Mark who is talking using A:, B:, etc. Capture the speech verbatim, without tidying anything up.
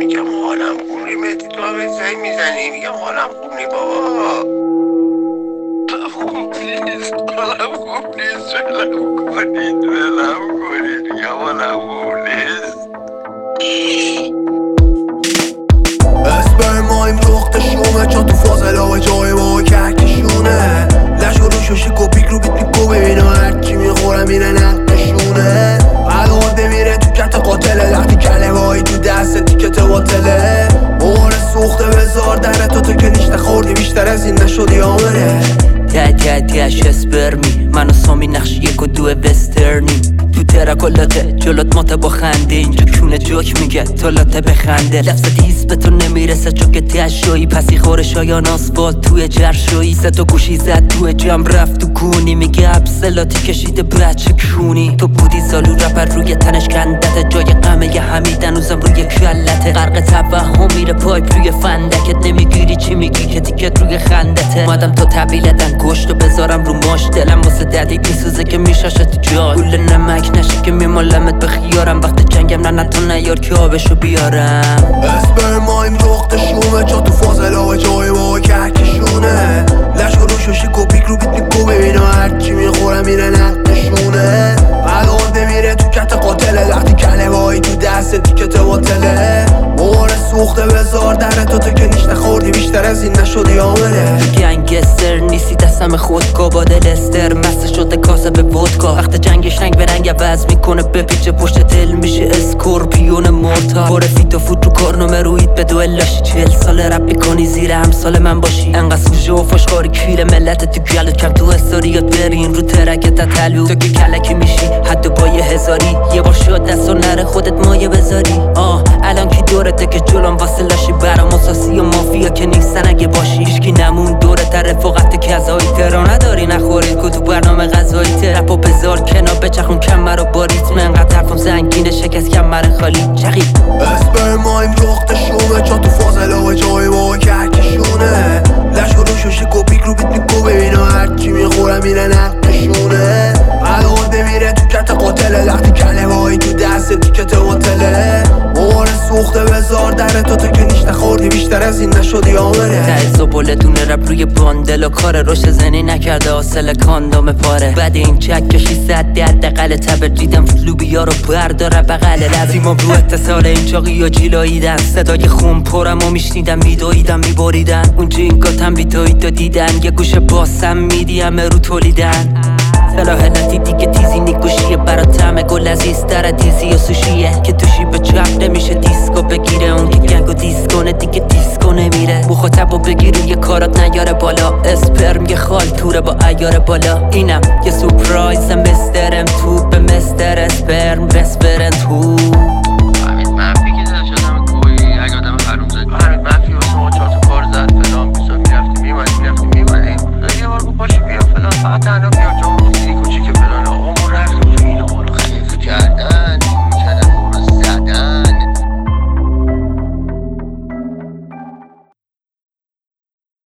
A: میگم حالم خونی مهدی تو همه زنگ میزنی میگم حالم خونی بابا حالم خوب نیست حالم خوب نیست ولم کنید ولم کنید میگم حالم خوب نیست
B: اسم مایم دختشونه چون تو فاصله و جای ما کهکشونه لش و روش و شک و پیک رو بیت میکو ببینم هرچی میخورم میره نقشونه الان میره تو کت قاتله لختی کلمه هایی تو دست تیکت باطله مهار سوخته بذار در تو تو که نیشته خوردی بیشتر از این نشدی آمنه
C: ته ته تهش اسپرمی منو سامی نقش یک و دو وسترنی تو تراکلاته جلوت ماته با خنده اینجا کونه جوک میگه تا لاته بخنده لفظت هیس به تو نمیرسه چون که تهش شوی پسی خور شایان آسفالت توی جرشویی سه تا گوشی زد توی جمع رفت تو گونی میگه ابسلاتی کشیده بچه کونی تو بودی زالو رپر روی تنش کندته جای قمه ی حمید هنوزم روی کلته غرق توهم میره پایپ روی فندکت نمیگیری چی میگی که تیکت روی خندته اومدم تا طویلتن گشتو بذارم رو ماش دلم واسه ددید میسوزه که میشاشه تو جا گول نمک نشه که میمالمت به خیارم وقت جنگم نه نتو نیار که آبشو بیارم
B: اسم مایم دختشونه چون تو فاصله و جای ما کهکشونه لش و روش و شک و پیک رو بیت میکو ببینم هرچی میخورم میره نقشونه الان میره تو کت قاتله لختی کلمه هایی تو دست تیکت باطله مهار سوخته بذار در تو تو که نیشته خوردی بیشتر از این نشدی آمنه
C: گنگستر نیستی دستم خودکا با دلستر مست شده کاسه به ودکا وقت جنگش رنگ به رنگ عوض میکنه بپیچه پشت دل میشه اسکورپیون مرتال باره فیت و فوت رو کارنامه رویت به دوئل لاشی چهل ساله رپ میکنی زیر همسال من باشی انقدر سوژه و فشخاری کیل ملت تو گلت کم تو استوریات برین رو ترکت تلو تو که کلکی میشی حتی با یه هزاری یه بار شد دست و نره خودت مایه بذاری آه الان کی دورته که جلوم واسه لاشی برام اساسی و مافیا که نیستن اگه باشی هیچکی نمون دورت رفاقت که از ترا نداری نخورید که تو برنامه غذایی ترپو بذار کنار بچخون کمر رو با ریتم انقدر حرفم زنگینه شکست کمر خالی چقی
B: اسم مایم دختشونه چون تو فاصله و جای ما کهکشونه لش و روش و شک و پیک رو بیت میکو ببینم هرچی میخورم میره نقشونه الان میره تو کت قاتله لختی کلمه هایی تو دست تیکت باطله مهار سوخته بذار در تو تو که نیشته خوردی بیشتر از این نشدی آمنه
C: ته زباله دونه رب روی باندل و کار رشد زنی نکرده حاصل کاندام پاره بعد این چک کشی صد دقل تبر دیدم فلوبیا رو برداره بغل لازیما رو اتصال این چاقی و جیلاییدن صدای خون پرم و میشنیدم میدویدم میبریدن اون جینگاتم بیتوید و دیدن یه گوش باسم میدی همه رو تولیدن صلاحیتی دیگه تیزی نیگوشیه برا طعم گل عزیز در دیزی و سوشیه که توشی به چپ نمیشه دیسکو بگیره اون که گنگو دیسکونه دیگه دیسکو نمیره مخاطبو بگیری یه کارات نیاره بالا اسپرم یه خال توره با عیار بالا اینم یه سورپرایز مسترم تو به مستر اسپرم بسپرن تو